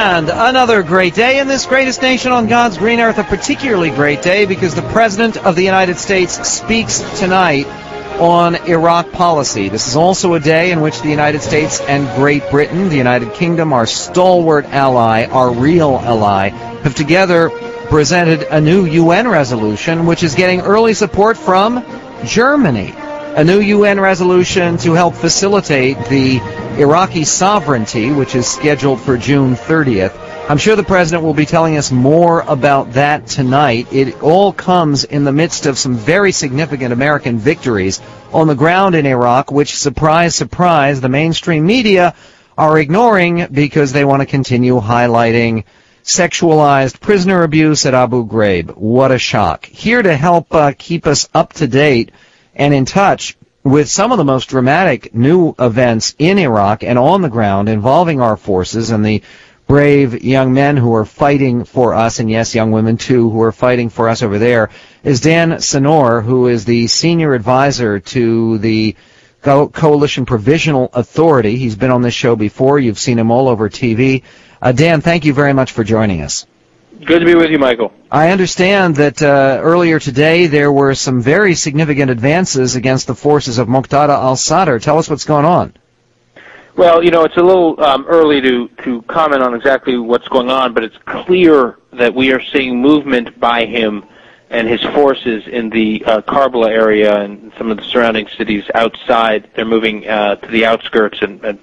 And another great day in this greatest nation on God's green earth, a particularly great day because the President of the United States speaks tonight on Iraq policy. This is also a day in which the United States and Great Britain, the United Kingdom, our stalwart ally, our real ally, have together presented a new UN resolution which is getting early support from Germany. A new UN resolution to help facilitate the Iraqi sovereignty, which is scheduled for June 30th. I'm sure the President will be telling us more about that tonight. It all comes in the midst of some very significant American victories on the ground in Iraq, which, surprise, surprise, the mainstream media are ignoring because they want to continue highlighting sexualized prisoner abuse at Abu Ghraib. What a shock. Here to help keep us up to date and in touch with some of the most dramatic new events in Iraq and on the ground involving our forces and the brave young men who are fighting for us, and yes, young women too, who are fighting for us over there, is Dan Senor, who is the senior advisor to the Coalition Provisional Authority. He's been on this show before. You've seen him all over TV. Dan, thank you very much for joining us. Good to be with you, Michael. I understand that earlier today there were some very significant advances against the forces of Muqtada al-Sadr. Tell us what's going on. Well, you know, it's a little early to comment on exactly what's going on, but it's clear that we are seeing movement by him and his forces in the Karbala area and some of the surrounding cities outside. They're moving to the outskirts and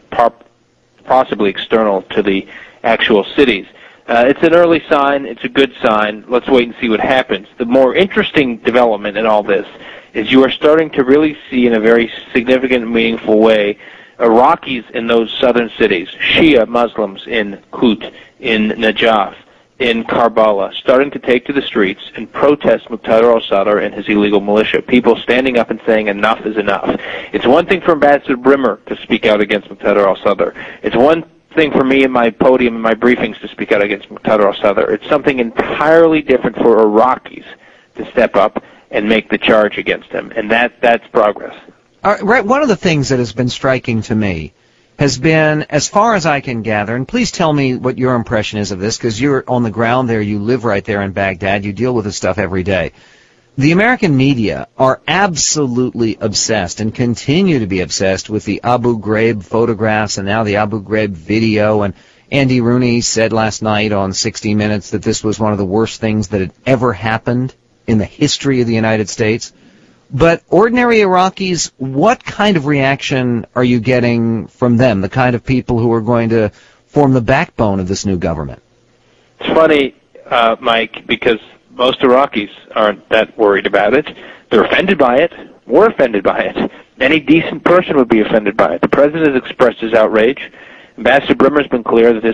possibly external to the actual cities. It's an early sign. It's a good sign. Let's wait and see what happens. The more interesting development in all this is you are starting to really see in a very significant and meaningful way Iraqis in those southern cities, Shia Muslims in Qut, in Najaf, in Karbala, starting to take to the streets and protest Muqtada al-Sadr and his illegal militia. People standing up and saying enough is enough. It's one thing for Ambassador Brimmer to speak out against Muqtada al-Sadr. It's one thing for me in my podium and my briefings to speak out against Muqtada al-Sadr. It's something entirely different for Iraqis to step up and make the charge against him, and that's progress. Right. One of the things that has been striking to me has been, as far as I can gather, and please tell me what your impression is of this, because you're on the ground there, you live right there in Baghdad, you deal with this stuff every day. The American media are absolutely obsessed and continue to be obsessed with the Abu Ghraib photographs and now the Abu Ghraib video. And Andy Rooney said last night on 60 Minutes that this was one of the worst things that had ever happened in the history of the United States. But ordinary Iraqis, what kind of reaction are you getting from them, the kind of people who are going to form the backbone of this new government? It's funny, Mike, because most Iraqis aren't that worried about it. They're offended by it. We're offended by it. Any decent person would be offended by it. The president has expressed his outrage. Ambassador Brimmer's been clear that this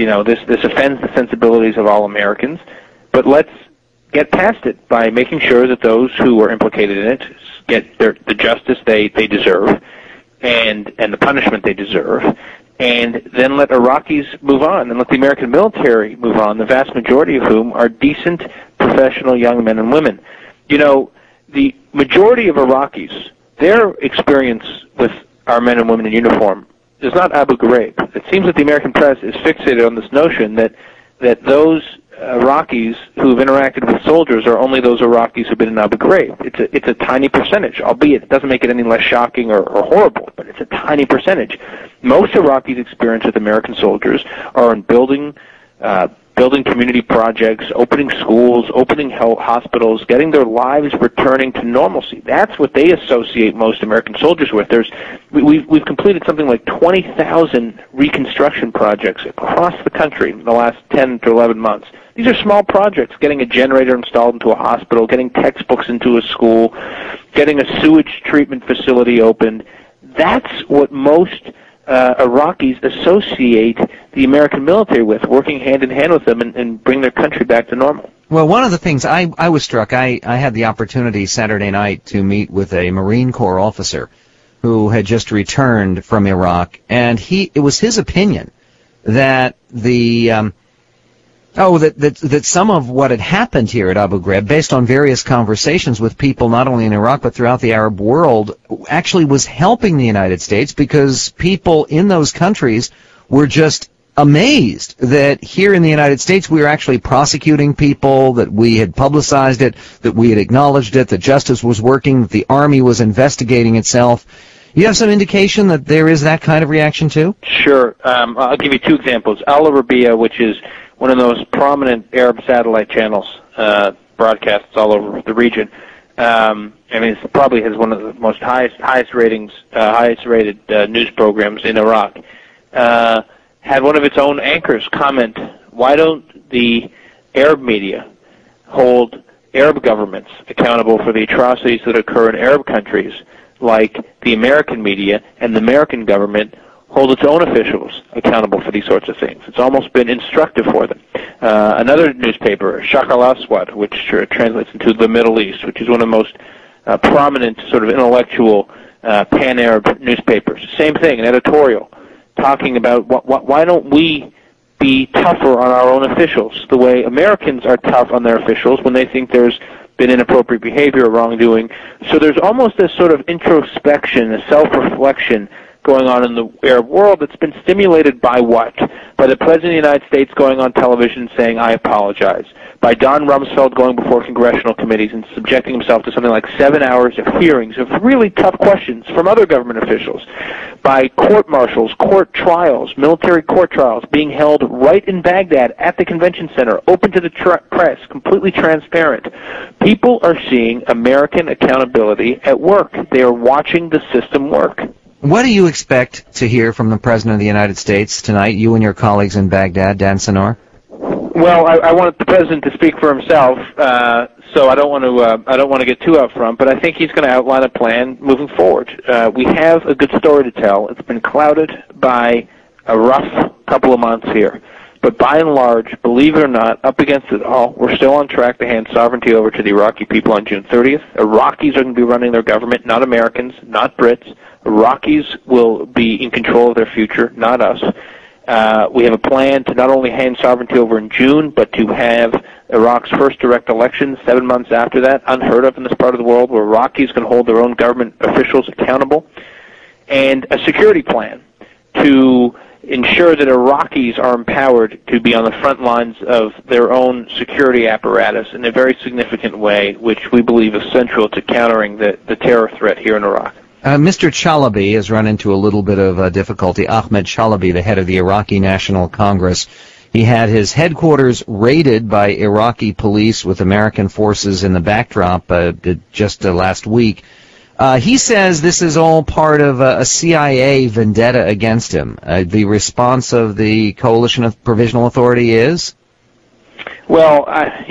offends the sensibilities of all Americans. But let's get past it by making sure that those who are implicated in it get the justice they deserve and the punishment they deserve. And then let Iraqis move on, and let the American military move on, the vast majority of whom are decent, professional young men and women. You know, the majority of Iraqis, their experience with our men and women in uniform is not Abu Ghraib. It seems that the American press is fixated on this notion that those Iraqis who have interacted with soldiers are only those Iraqis who have been in Abu Ghraib. It's a tiny percentage, albeit it doesn't make it any less shocking or horrible, but it's a tiny percentage. Most Iraqis' experience with American soldiers are in building community projects, opening schools, opening health hospitals, getting their lives returning to normalcy. That's what they associate most American soldiers with. We've completed something like 20,000 reconstruction projects across the country in the last 10 to 11 months. These are small projects, getting a generator installed into a hospital, getting textbooks into a school, getting a sewage treatment facility opened. That's what most Iraqis associate the American military with, working hand in hand with them and bring their country back to normal. Well, one of the things I was struck, I had the opportunity Saturday night to meet with a Marine Corps officer who had just returned from Iraq, and it was his opinion that that some of what had happened here at Abu Ghraib, based on various conversations with people not only in Iraq but throughout the Arab world, actually was helping the United States because people in those countries were just amazed that here in the United States we were actually prosecuting people, that we had publicized it, that we had acknowledged it, that justice was working, that the Army was investigating itself. You have some indication that there is that kind of reaction too? Sure. I'll give you two examples. Al Arabiya, which is one of the most prominent Arab satellite channels, broadcasts all over the region. It probably has one of the most highest rated news programs in Iraq. Had one of its own anchors comment, why don't the Arab media hold Arab governments accountable for the atrocities that occur in Arab countries, like the American media and the American government hold its own officials accountable for these sorts of things. It's almost been instructive for them. Another newspaper, Shaq al-Aswad, which translates into the Middle East, which is one of the most prominent sort of intellectual pan-Arab newspapers. Same thing, an editorial talking about why don't we be tougher on our own officials the way Americans are tough on their officials when they think there's been inappropriate behavior or wrongdoing. So there's almost this sort of introspection, a self-reflection going on in the Arab world that's been stimulated by what? By the President of the United States going on television saying, I apologize. By Don Rumsfeld going before congressional committees and subjecting himself to something like 7 hours of hearings of really tough questions from other government officials. By court-martials, court trials, military court trials being held right in Baghdad at the convention center, open to the press, completely transparent. People are seeing American accountability at work. They are watching the system work. What do you expect to hear from the President of the United States tonight, you and your colleagues in Baghdad, Dan Senor? Well, I want the President to speak for himself, so I don't want to get too up front, but I think he's going to outline a plan moving forward. We have a good story to tell. It's been clouded by a rough couple of months here. But by and large, believe it or not, up against it all, we're still on track to hand sovereignty over to the Iraqi people on June 30th. Iraqis are going to be running their government, not Americans, not Brits. Iraqis will be in control of their future, not us. We have a plan to not only hand sovereignty over in June, but to have Iraq's first direct election 7 months after that, unheard of in this part of the world, where Iraqis can hold their own government officials accountable, and a security plan to ensure that Iraqis are empowered to be on the front lines of their own security apparatus in a very significant way, which we believe is central to countering the terror threat here in Iraq. Mr. Chalabi has run into a little bit of difficulty. Ahmed Chalabi, the head of the Iraqi National Congress, he had his headquarters raided by Iraqi police with American forces in the backdrop just last week. He says this is all part of a CIA vendetta against him. The response of the Coalition of Provisional Authority is? Well,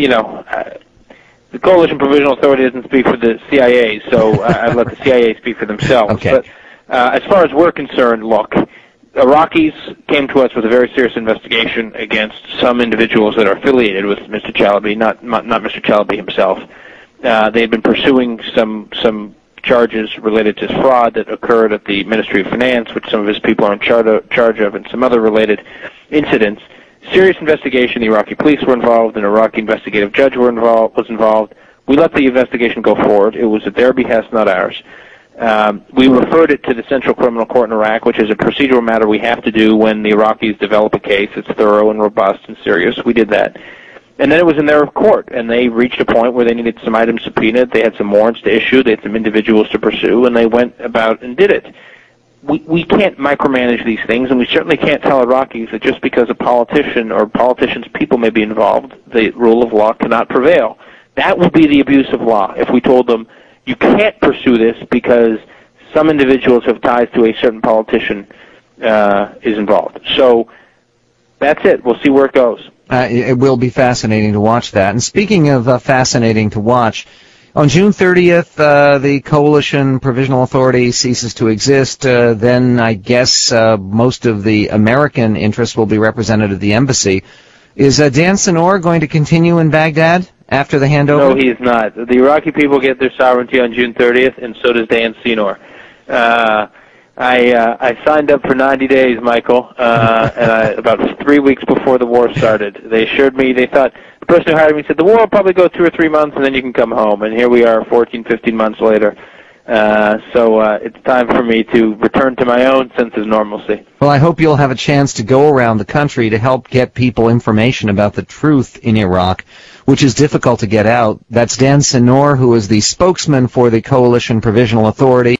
the Coalition Provisional Authority doesn't speak for the CIA, so I'd let the CIA speak for themselves. Okay. But as far as we're concerned, look, Iraqis came to us with a very serious investigation against some individuals that are affiliated with Mr. Chalabi, not Mr. Chalabi himself. They had been pursuing some charges related to fraud that occurred at the Ministry of Finance, which some of his people are in charge of, and some other related incidents. Serious investigation. The Iraqi police were involved. An Iraqi investigative judge was involved. We let the investigation go forward. It was at their behest, not ours. We referred it to the Central Criminal Court in Iraq, which is a procedural matter we have to do when the Iraqis develop a case. It's thorough and robust and serious. We did that. And then it was in their court, and they reached a point where they needed some items subpoenaed. They had some warrants to issue. They had some individuals to pursue, and they went about and did it. We can't micromanage these things, and we certainly can't tell Iraqis that just because a politician or politicians' people may be involved, the rule of law cannot prevail. That would be the abuse of law if we told them, you can't pursue this because some individuals have ties to a certain politician is involved. So that's it. We'll see where it goes. It will be fascinating to watch that. And speaking of fascinating to watch, on June 30th, the Coalition Provisional Authority ceases to exist. Then I guess most of the American interests will be represented at the embassy. Is Dan Senor going to continue in Baghdad after the handover? No, he is not. The Iraqi people get their sovereignty on June 30th, and so does Dan Senor. I signed up for 90 days, Michael, and about 3 weeks before the war started. They assured me, they thought, the person who hired me said, the war will probably go 2 or 3 months, and then you can come home. And here we are 14, 15 months later. So it's time for me to return to my own sense of normalcy. Well, I hope you'll have a chance to go around the country to help get people information about the truth in Iraq, which is difficult to get out. That's Dan Senor, who is the spokesman for the Coalition Provisional Authority.